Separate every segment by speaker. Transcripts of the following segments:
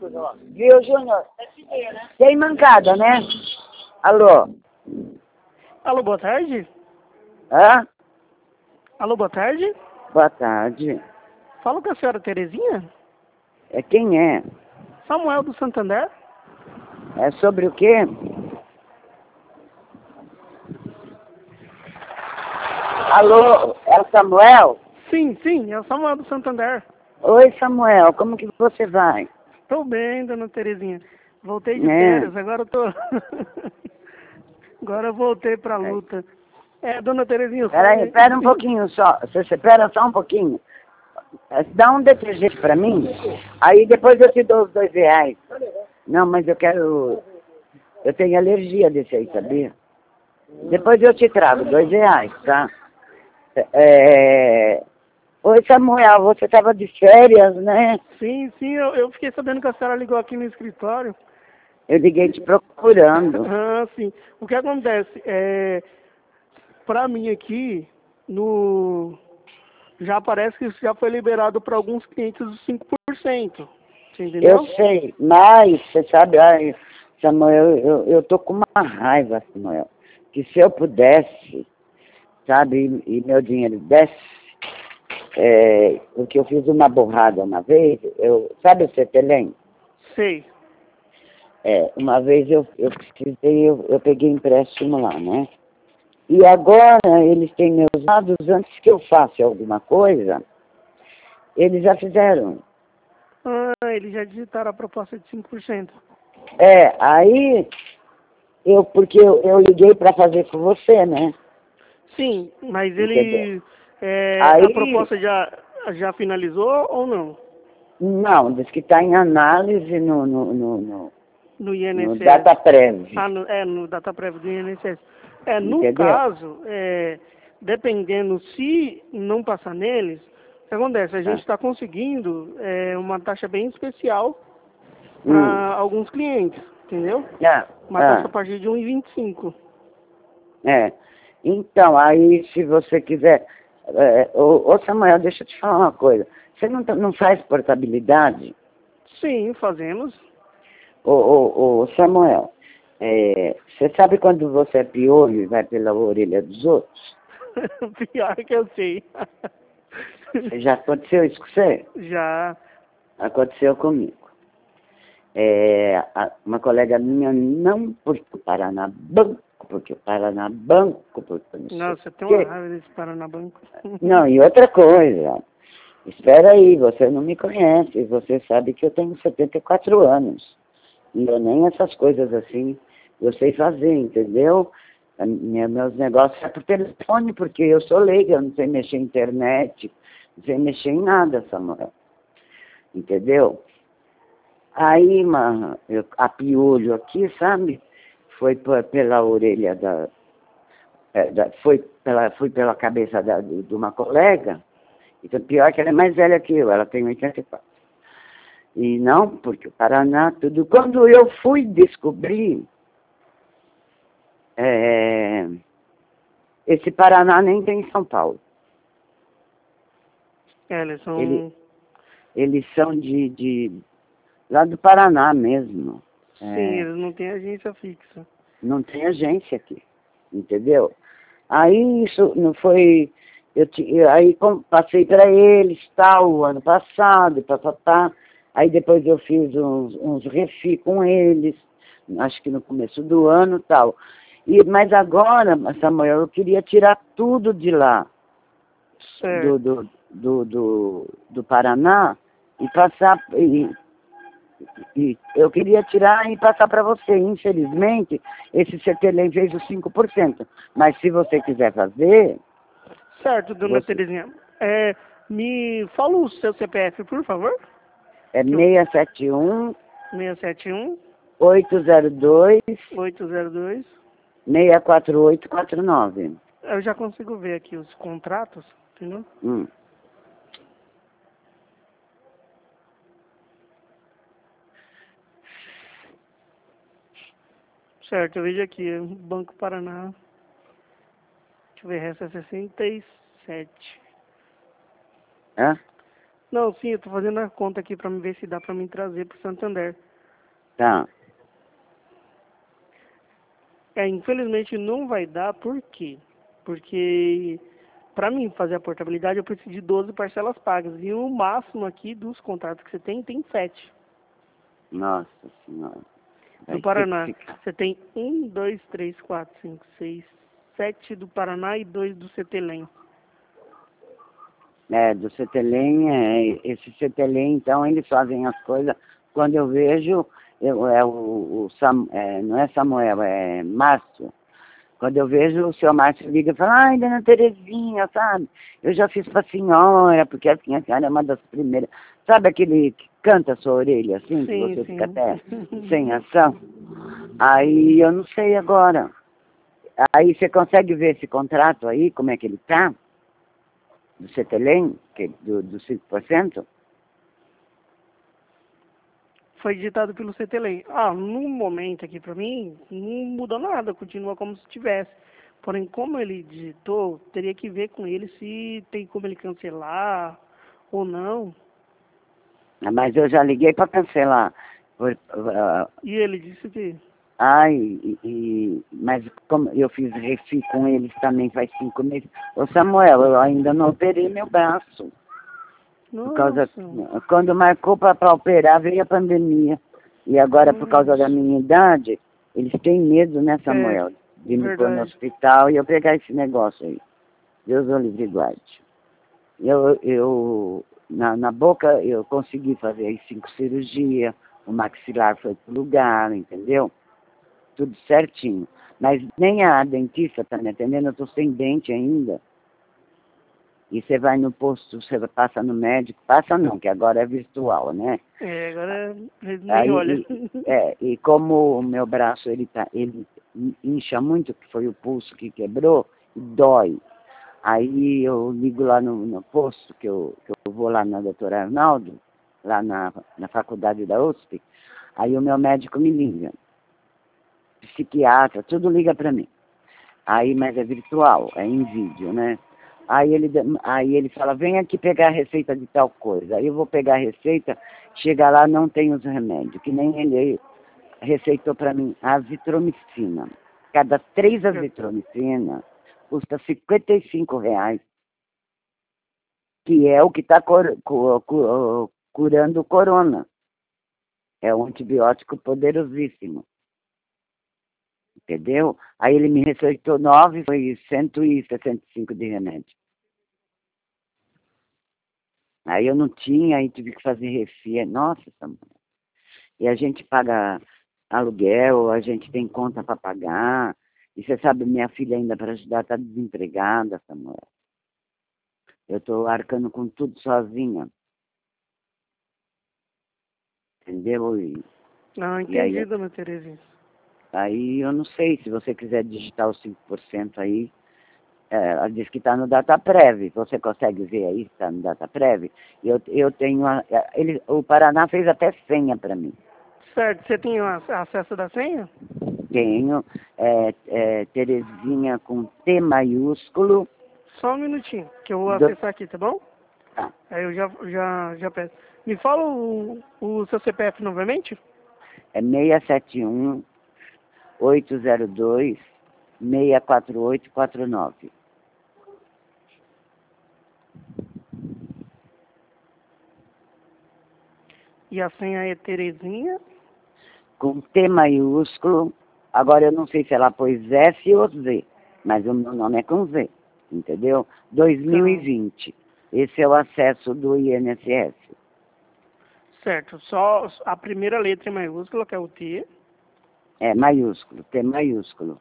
Speaker 1: Viu, Júnior? Tem mancada, né? Alô?
Speaker 2: Alô, boa tarde?
Speaker 1: Hã?
Speaker 2: Alô, boa tarde?
Speaker 1: Boa tarde.
Speaker 2: Falo com a senhora Terezinha?
Speaker 1: É quem é?
Speaker 2: Samuel do Santander?
Speaker 1: É sobre o quê? Alô? É o Samuel?
Speaker 2: Sim, é o Samuel do Santander.
Speaker 1: Oi, Samuel. Como que você vai?
Speaker 2: Tô bem, dona Terezinha. Voltei de
Speaker 1: É.
Speaker 2: férias, agora eu tô... Agora eu voltei pra luta. Dona Terezinha, eu
Speaker 1: Peraí, espera um pouquinho só. Você espera só um pouquinho. Dá um detergente pra mim, aí depois eu te dou os R$2. Não, mas eu quero... Eu tenho alergia desse aí, sabia? Depois eu te trago R$2, tá? Oi, Samuel, você estava de férias, né?
Speaker 2: Sim, eu fiquei sabendo que a senhora ligou aqui no escritório.
Speaker 1: Eu liguei te procurando.
Speaker 2: Ah, sim. O que acontece? Pra mim aqui, já parece que já foi liberado para alguns clientes os 5%. Você entendeu?
Speaker 1: Eu sei, mas você sabe, ai, Samuel, eu tô com uma raiva, Samuel, que se eu pudesse, sabe, e meu dinheiro desse, porque eu fiz uma borrada uma vez, sabe o Cetelém?
Speaker 2: Sei.
Speaker 1: Uma vez eu precisei, eu peguei empréstimo lá, né? E agora eles têm meus dados, antes que eu faça alguma coisa, eles já fizeram.
Speaker 2: Ah, eles já digitaram a proposta de 5%.
Speaker 1: Aí, porque eu liguei para fazer com você, né?
Speaker 2: Sim, mas
Speaker 1: Entendeu?
Speaker 2: a
Speaker 1: Aí,
Speaker 2: proposta já finalizou ou não?
Speaker 1: não, diz que está em análise
Speaker 2: No
Speaker 1: no
Speaker 2: INSS?
Speaker 1: DataPrev,
Speaker 2: No DataPrev do INSS. No
Speaker 1: entendeu?
Speaker 2: caso, dependendo se não passar neles, o que acontece? A gente
Speaker 1: Ah,
Speaker 2: está conseguindo uma taxa bem especial
Speaker 1: hum,
Speaker 2: para alguns clientes, entendeu?
Speaker 1: ah,
Speaker 2: Uma taxa
Speaker 1: ah,
Speaker 2: a partir de 1,25.
Speaker 1: é. Então, aí se você quiser, ô Samuel, deixa eu te falar uma coisa, você não faz portabilidade?
Speaker 2: Sim, fazemos.
Speaker 1: Ô Samuel, você sabe quando você é piolho e vai pela orelha dos outros?
Speaker 2: Pior que eu sei.
Speaker 1: Já aconteceu isso com você?
Speaker 2: Já.
Speaker 1: Aconteceu comigo. Uma colega minha, não porque o Paraná Banco, porque não sei o
Speaker 2: Nossa, eu tenho uma
Speaker 1: quê.
Speaker 2: raiva desse Paranabanco.
Speaker 1: Não, e outra coisa, espera aí, você não me conhece, você sabe que eu tenho 74 anos. E eu nem essas coisas assim, eu sei fazer, entendeu? Meus negócios é por telefone, porque eu sou leiga, eu não sei mexer em internet, não sei mexer em nada, Samuel. Entendeu? Aí, a piolho aqui, sabe? Foi pela orelha fui pela cabeça de uma colega, então pior que ela é mais velha que eu, ela tem 84. E não, porque o Paraná, tudo. Quando eu fui descobrir, esse Paraná nem tem em São Paulo.
Speaker 2: Eles são...
Speaker 1: Eles são lá do Paraná mesmo.
Speaker 2: Sim, eles não têm agência fixa.
Speaker 1: Não tem agência aqui, entendeu? Aí isso não foi... Aí passei para eles, tal, o ano passado, papapá. Aí depois eu fiz uns refi com eles, acho que no começo do ano, tal. Mas agora, Samuel, eu queria tirar tudo de lá,
Speaker 2: Certo.
Speaker 1: do Paraná, e passar... E eu queria tirar e passar para você. Infelizmente, esse CTLM fez os 5%. Mas se você quiser fazer...
Speaker 2: Certo, dona Terezinha. Me fala o seu CPF, por favor.
Speaker 1: É 671
Speaker 2: 671
Speaker 1: 802
Speaker 2: 802.
Speaker 1: 64849.
Speaker 2: Eu já consigo ver aqui os contratos, entendeu? Certo, eu vejo aqui, Banco Paraná. Deixa eu ver, resta 67.
Speaker 1: Hã?
Speaker 2: Não, sim, eu tô fazendo a conta aqui pra me ver se dá pra me trazer pro Santander.
Speaker 1: Tá.
Speaker 2: Infelizmente não vai dar, por quê? Porque pra mim fazer a portabilidade eu preciso de 12 parcelas pagas. E o máximo aqui dos contratos que você tem 7.
Speaker 1: Nossa senhora.
Speaker 2: Do
Speaker 1: Vai ter que
Speaker 2: Paraná,
Speaker 1: ficar.
Speaker 2: você tem 1, 2, 3, 4, 5, 6, 7 do Paraná e 2 do CTLEM.
Speaker 1: Do CTLEM, esse CTLEM, então, eles fazem as coisas. Quando eu vejo, não é Samuel, é Márcio. Quando eu vejo, o seu Márcio liga e fala, ai, dona Terezinha, sabe? Eu já fiz pra senhora, porque assim, a senhora é uma das primeiras. Sabe aquele que canta a sua orelha, assim, que
Speaker 2: Sim,
Speaker 1: você fica
Speaker 2: sim.
Speaker 1: até sem ação? Aí eu não sei agora. Aí você consegue ver esse contrato aí, como é que ele tá? Do CETELEM, do 5%?
Speaker 2: Foi digitado pelo CTLEM. Ah, no momento aqui pra mim, não mudou nada, continua como se tivesse. Porém, como ele digitou, teria que ver com ele se tem como ele cancelar ou não.
Speaker 1: Mas eu já liguei para cancelar.
Speaker 2: E ele disse que,
Speaker 1: Mas como eu fiz refi com eles também faz 5 meses. Ô Samuel, eu ainda não operei meu braço. Por causa,
Speaker 2: nossa,
Speaker 1: quando marcou para operar, veio a pandemia. E agora, por causa da
Speaker 2: nossa,
Speaker 1: minha idade, eles têm medo, né,
Speaker 2: é
Speaker 1: Samuel? De me pôr no
Speaker 2: verdade.
Speaker 1: hospital e eu pegar esse negócio aí. Deus o livre e guarde. Na boca, eu consegui fazer aí 5 cirurgias, o maxilar foi pro lugar, entendeu? Tudo certinho. Mas nem a dentista tá me atendendo, eu tô sem dente ainda. E você vai no posto, você passa no médico, passa não, que agora é virtual, né?
Speaker 2: Agora ele nem olha.
Speaker 1: Aí, e como o meu braço, ele incha muito, que foi o pulso que quebrou, e dói. Aí eu ligo lá no posto, que eu vou lá na doutora Arnaldo, lá na faculdade da USP, aí o meu médico me liga, psiquiatra, tudo liga para mim. Aí, mas é virtual, é em vídeo, né? Aí ele fala, vem aqui pegar a receita de tal coisa. Aí eu vou pegar a receita, chega lá, não tem os remédios, que nem ele receitou para mim azitromicina. Cada 3 azitromicina custa R$ 55, que é o que está curando o corona. É um antibiótico poderosíssimo. Entendeu? Aí ele me receitou 9, foi 165 de remédio. Aí eu não tinha, aí tive que fazer refia. Nossa, Samuel. E a gente paga aluguel, a gente tem conta para pagar. E você sabe, minha filha ainda para ajudar está desempregada, Samuel. Eu estou arcando com tudo sozinha. Entendeu?
Speaker 2: Ah,
Speaker 1: E
Speaker 2: entendi, dona Terezinha.
Speaker 1: aí eu não sei, se você quiser digitar os 5% aí, ela diz que está no DataPrev. Você consegue ver aí se está no DataPrev? Eu tenho. O Paraná fez até senha para mim.
Speaker 2: Certo, você tem acesso da senha?
Speaker 1: Tenho Terezinha com T maiúsculo.
Speaker 2: Só um minutinho, que eu vou
Speaker 1: Do,
Speaker 2: acessar aqui, tá bom?
Speaker 1: tá,
Speaker 2: Aí eu já peço. Me fala o seu CPF novamente?
Speaker 1: é 671 802 64849.
Speaker 2: E a senha é Terezinha.
Speaker 1: Com T maiúsculo. Agora eu não sei se ela pôs S ou Z, mas o meu nome é com Z, entendeu?
Speaker 2: Então,
Speaker 1: 2020. Esse é o acesso do INSS.
Speaker 2: certo. Só a primeira letra em maiúscula, que é o T.
Speaker 1: É maiúsculo, T maiúsculo.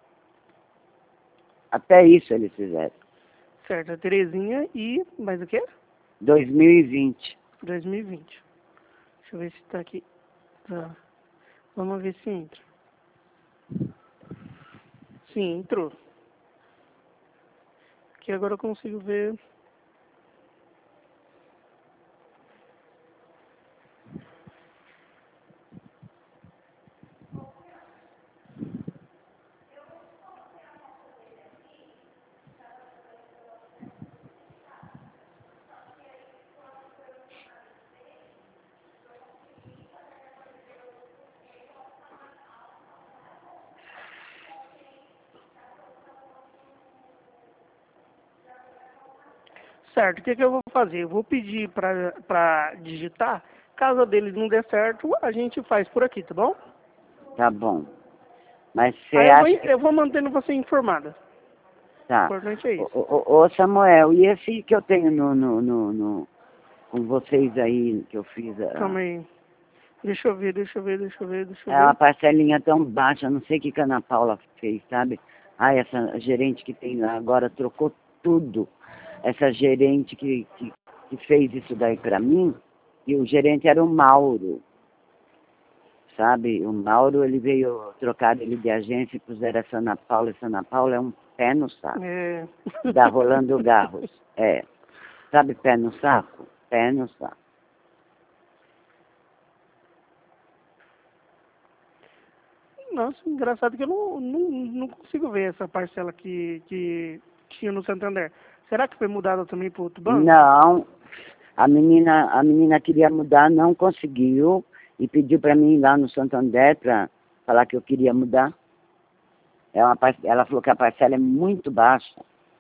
Speaker 1: Até isso eles fizeram.
Speaker 2: Certo, a Terezinha e mais o quê?
Speaker 1: 2020.
Speaker 2: 2020. Deixa eu ver se tá aqui. Tá. Vamos ver se entra. Sim, entrou. Aqui agora eu consigo ver. Certo, o que que eu vou fazer? Eu vou pedir para digitar. Caso dele não der certo, a gente faz por aqui, tá bom?
Speaker 1: Tá bom. Mas você
Speaker 2: Aí
Speaker 1: acha que...
Speaker 2: eu vou mantendo você informada. O
Speaker 1: Tá.
Speaker 2: importante é isso.
Speaker 1: Ô, Samuel, e esse que eu tenho com vocês aí, que eu fiz...
Speaker 2: Calma aí. Deixa eu ver.
Speaker 1: É uma parcelinha tão baixa, não sei o que a Ana Paula fez, sabe? Ai, essa gerente que tem lá agora trocou tudo. Essa gerente que fez isso daí pra mim, e o gerente era o Mauro, sabe? O Mauro, ele veio trocar ele de agência e puseram essa Ana Paula. Essa Ana Paula é um pé no saco.
Speaker 2: É.
Speaker 1: Da Rolando Garros. É. Sabe pé no saco? Pé no saco.
Speaker 2: Nossa, engraçado que eu não consigo ver essa parcela que tinha no Santander. Será que foi mudada também para outro banco?
Speaker 1: Não, a menina queria mudar, não conseguiu e pediu para mim ir lá no Santander para falar que eu queria mudar. Ela falou que a parcela é muito baixa.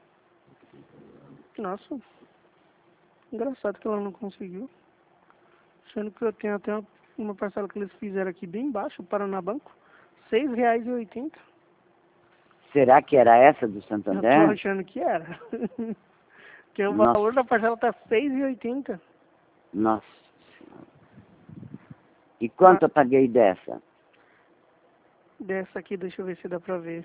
Speaker 2: Nossa, engraçado que ela não conseguiu. Sendo que eu tenho até uma parcela que eles fizeram aqui bem baixo, Paraná Banco, R$ 6,80.
Speaker 1: Será que era essa do
Speaker 2: Eu tô
Speaker 1: Santander?
Speaker 2: achando que era. Porque o
Speaker 1: Nossa,
Speaker 2: valor da parcela tá R$ 6,80.
Speaker 1: nossa Senhora. E quanto eu paguei dessa?
Speaker 2: Dessa aqui, deixa eu ver se dá pra ver.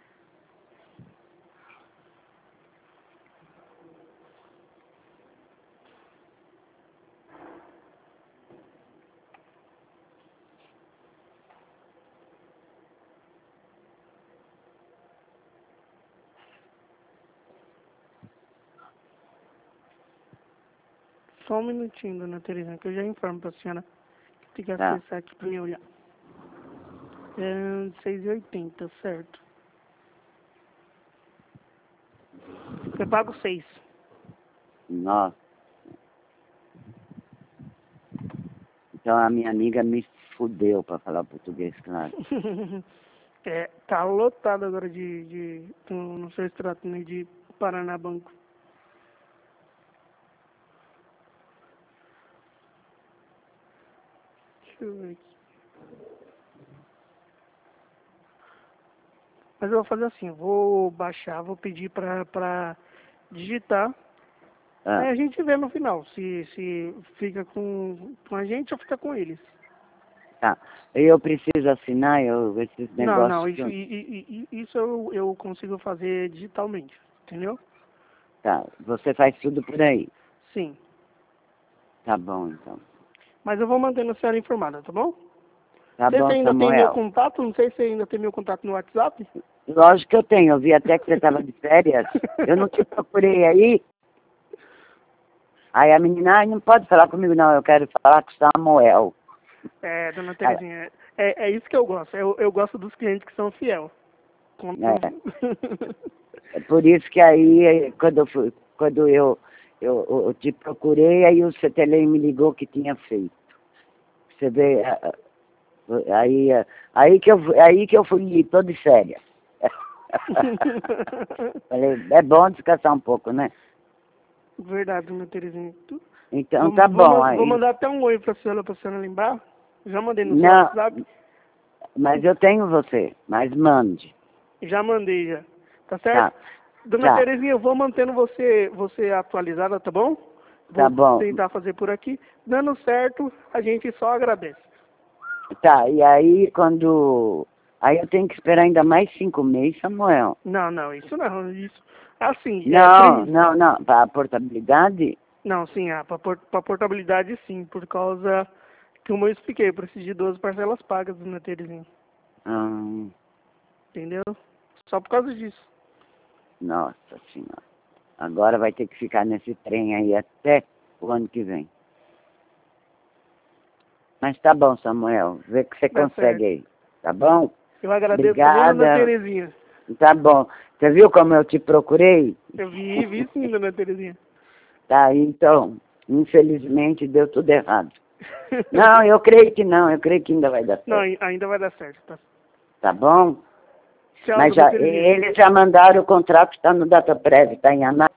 Speaker 2: Só um minutinho, dona Terezinha, que eu já informo pra senhora que tem que
Speaker 1: Tá.
Speaker 2: acessar aqui pra mim olhar. É R$ 6,80, certo. Eu pago 6.
Speaker 1: Nossa. Então a minha amiga me fudeu para falar português, claro.
Speaker 2: Tá lotado agora no seu extrato, né, de Paraná Banco. Deixa eu ver aqui. Mas eu vou fazer assim, vou baixar, vou pedir pra digitar. Aí
Speaker 1: Ah,
Speaker 2: a gente vê no final se fica com a gente ou fica com eles.
Speaker 1: tá. Eu preciso assinar esses
Speaker 2: Não,
Speaker 1: negócios.
Speaker 2: isso eu consigo fazer digitalmente, entendeu?
Speaker 1: Tá. Você faz tudo por aí.
Speaker 2: Sim.
Speaker 1: Tá bom, então.
Speaker 2: Mas eu vou mantendo a senhora informada, tá bom?
Speaker 1: Tá
Speaker 2: Não sei se
Speaker 1: bom,
Speaker 2: ainda tem meu
Speaker 1: Samuel.
Speaker 2: contato, não sei se ainda tem meu contato no WhatsApp.
Speaker 1: Lógico que eu tenho. Eu vi até que você estava de férias. Eu não te procurei aí. Aí a menina, ai, não pode falar comigo, não. Eu quero falar com o Samuel.
Speaker 2: Dona
Speaker 1: Aí,
Speaker 2: Terezinha, é isso que eu gosto. Eu gosto dos clientes que são fiel.
Speaker 1: é, é por isso que aí, quando eu te procurei, aí o CTLM me ligou que tinha feito. Você vê, aí que eu fui toda séria. Falei, é bom descansar um pouco, né?
Speaker 2: Verdade, dona Terezinha.
Speaker 1: Então tá bom.
Speaker 2: Vou
Speaker 1: Aí,
Speaker 2: mandar até um oi pra senhora lembrar. Já mandei no seu
Speaker 1: não,
Speaker 2: WhatsApp.
Speaker 1: mas eu tenho você, mas mande.
Speaker 2: Já mandei já. Tá certo?
Speaker 1: Tá,
Speaker 2: Dona
Speaker 1: tá,
Speaker 2: Terezinha, eu vou mantendo você atualizada, tá bom?
Speaker 1: tá
Speaker 2: Vou
Speaker 1: bom.
Speaker 2: tentar fazer por aqui. Dando certo, a gente só agradece.
Speaker 1: Tá, e aí quando... Aí eu tenho que esperar ainda mais 5 meses, Samuel.
Speaker 2: Não, isso não, isso. Assim,
Speaker 1: Não. Para a portabilidade?
Speaker 2: não, sim, pra portabilidade sim, por causa que, como eu expliquei, eu preciso de 12 parcelas pagas, dona Terezinha.
Speaker 1: Ah,
Speaker 2: Entendeu? Só por causa disso.
Speaker 1: nossa Senhora. Agora vai ter que ficar nesse trem aí até o ano que vem. Mas tá bom, Samuel. Vê que você
Speaker 2: Tá
Speaker 1: consegue
Speaker 2: certo.
Speaker 1: aí. Tá bom?
Speaker 2: Eu agradeço, tá bom, dona
Speaker 1: Obrigada.
Speaker 2: Terezinha?
Speaker 1: Tá bom. Você viu como eu te procurei?
Speaker 2: Eu vi sim, dona Terezinha.
Speaker 1: Tá, então, infelizmente deu tudo errado. Não, eu creio que não. Eu creio que ainda vai dar
Speaker 2: Não,
Speaker 1: certo.
Speaker 2: ainda vai dar certo, tá?
Speaker 1: Tá bom?
Speaker 2: Tchau,
Speaker 1: Mas
Speaker 2: dona
Speaker 1: já,
Speaker 2: Terezinha.
Speaker 1: eles já mandaram o contrato, está no DataPrev, está em análise.